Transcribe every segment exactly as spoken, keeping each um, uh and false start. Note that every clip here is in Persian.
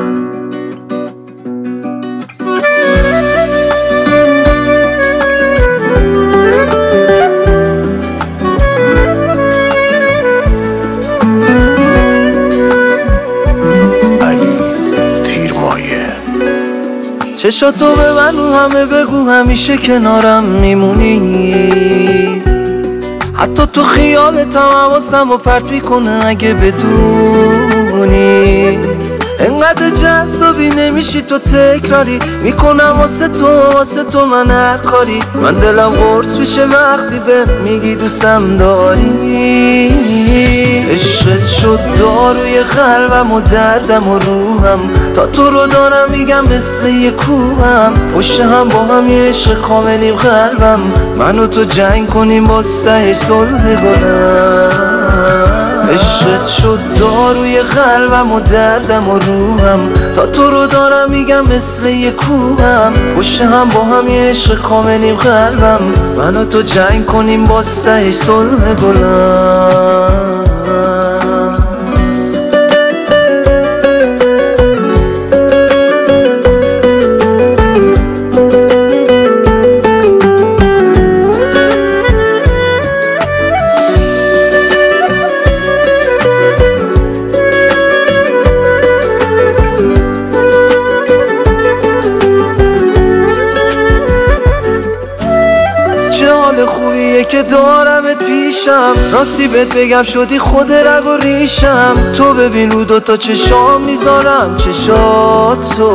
چشاتو به من همه بگو همیشه کنارم میمونی، حتی تو خیالتم حواسم رو پرت میکنه اگه بدونی. انقدر جذابی نمیشی تو تکراری، میکنم واسه تو واسه تو من هر کاری. من دلم قرص میشه وقتی به میگی دوستم داری. عشقت شد داروی قلبم و دردم و روحم، تا تو رو دارم میگم مثل یه کوهم. پشت هم با هم یه عشق کاملیم قلبم، من و تو جنگ کنیم با سهش صلح بلند. عشقت شد داروی قلبم و دردم و روحم، تا تو رو دارم میگم مثل یه کوهم. پشت هم با هم یه عشق کاملیم قلبم، من و تو جنگ کنیم با سهش صلح بلند. خوبیه که دارمت پیشم، راستی بهت بگم شدی خود رگ و ریشم. تو ببین رو دوتا چشام میذارم چشاتو،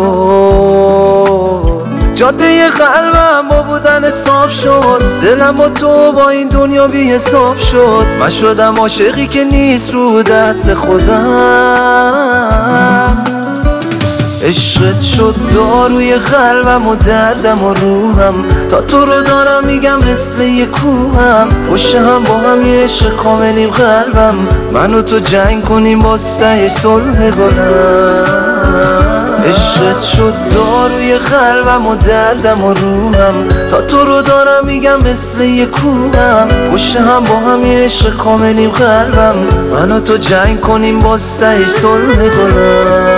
جاده قلبم با بودن صاف شد. دلم با تو با این دنیا بی حساب شد. من شدم عاشقی که نیست رو دست خودم. عشقت شد داروی قلبم و دردم و روحم، تا تو رو دارم میگم مثل یه کوهم. پشت هم با هم یه عشق کاملیم قلبم، من و تو جنگ کنیم با سهش صلح بلند. عشقت شد داروی قلبم و دردم و روحم، تا تو رو دارم میگم مثل یه کوهم. پشت هم با هم یه عشق کاملیم قلبم، من و تو جنگ کنیم با سهش صلح بلند.